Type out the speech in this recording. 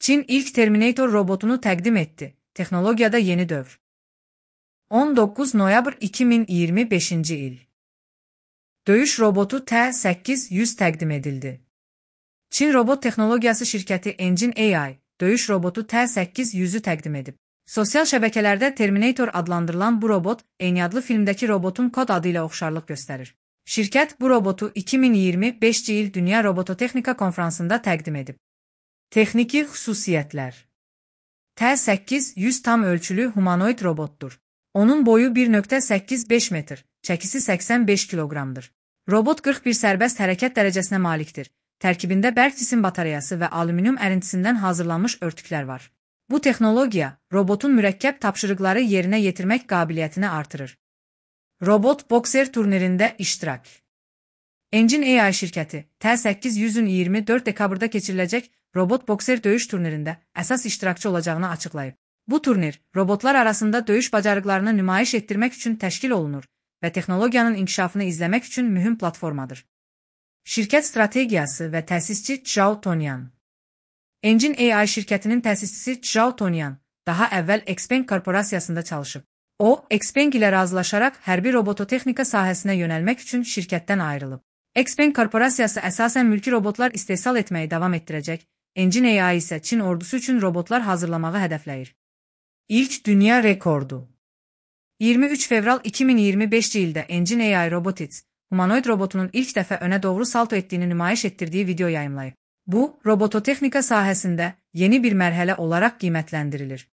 Çin ilk Terminator robotunu təqdim etdi. Texnologiyada yeni dövr. 19 noyabr 2025 il. Döyüş robotu T-800 təqdim edildi. Çin robot texnologiyası şirkəti Engine AI, döyüş robotu T-800'ü təqdim edib. Sosial şəbəkələrdə Terminator adlandırılan bu robot, eyni adlı filmdəki robotun kod adı ilə oxşarlıq göstərir. Şirkət bu robotu 2025 il Dünya Robototexnika konferansında təqdim edib. Texniki xüsusiyyətlər. T-800 tam ölçülü humanoid robotdur. Onun boyu 1.85 metr, çəkisi 85 kiloqramdır. Robot 41 sərbəst hərəkət dərəcəsinə malikdir. Tərkibində bərk cisim batareyası və alüminium ərintisindən hazırlanmış örtüklər var. Bu texnologiya, robotun mürəkkəb tapşırıqları yerinə yetirmək qabiliyyətini artırır. Robot Boxer turnirində iştirak. Engine AI şirkəti, T-800'ün 24 dekabrda keçiriləcək Robot Boxer döyüş turnirində əsas iştirakçı olacağını açıqlayıb. Bu turnir, robotlar arasında döyüş bacarıqlarını nümayiş etdirmək üçün təşkil olunur və texnologiyanın inkişafını izləmək üçün mühüm platformadır. Şirkət strategiyası və təsisçi Zhao Tongyan. Engine AI şirkətinin təsisçisi Zhao Tongyan daha əvvəl Xpeng korporasiyasında çalışıb. O, Xpeng ilə razılaşaraq hərbi robototexnika sahəsinə yönəlmək üçün şirkətdən ayrılıb. Xpeng korporasiyası əsasən mülki robotlar istehsal etməyi davam etdirəcək, Engine AI isə Çin ordusu üçün robotlar hazırlamağı hədəfləyir. İlk dünya rekordu. 23 fevral 2025 ildə Engine AI Robotics, humanoid robotunun ilk dəfə önə doğru salto etdiyini nümayiş etdirdiyi video yayımlayıb. Bu, robototexnika sahəsində yeni bir mərhələ olaraq qiymətləndirilir.